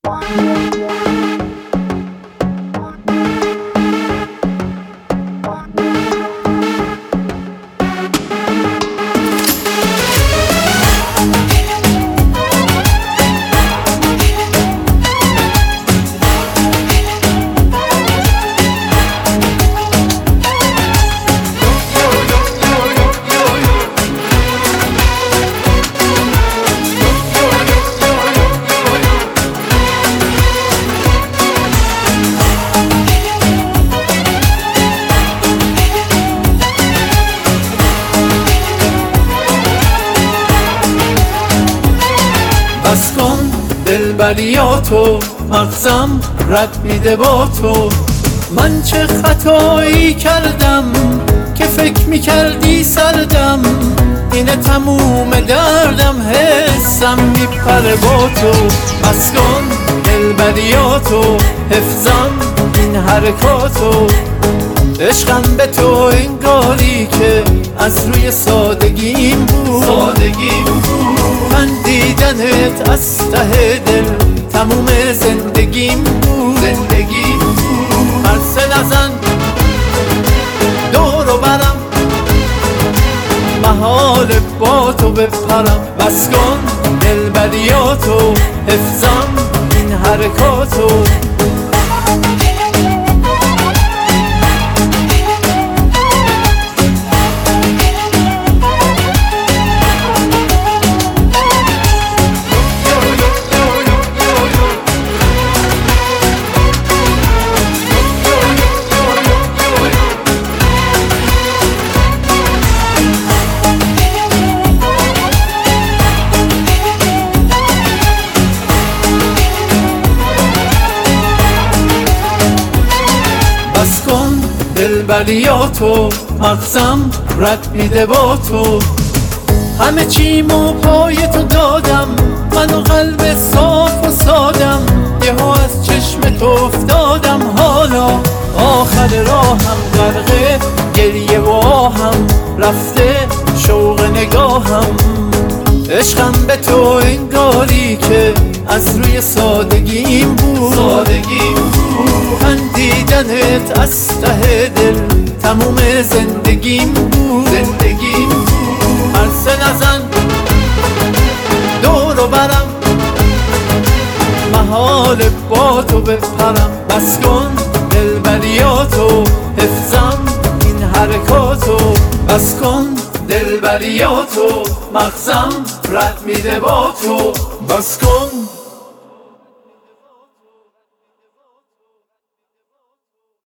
بس کن دلبریاتو، مغزم رد میده با تو. من چه خطایی کردم که فکر میکردی سردم، اینه تموم دردم، حسم میپره با تو. بس کن دلبریاتو، حفظم این حرکاتو. عشقم به تو انگاری که از روی سادگیم بود. من دیدنت از ته دل تموم زندگیم بود. عرصه نزن دور و برم، محال با تو بپرم. بس کن دلبریاتو، حفظم این حرکاتو. بس کن دلبریاتو، مغزم رد میده با تو. همه چیمو پای تو دادم، من و قلب صاف و سادم. یهو از چشم تو افتادم، حالا آخر راهم غرق گریه و آهم. رفته شوق نگاهم، عشقم به تو انگاری که از روی سادگیم بود. من دیدنت از ته دل تموم زندگیم بود. عرصه نزن دور و برم، محال با تو بپرم. بس کن دلبریاتو، حفظم این حرکاتو. بس کن دلبریاتو، مغزم رد میده با تو. بس کن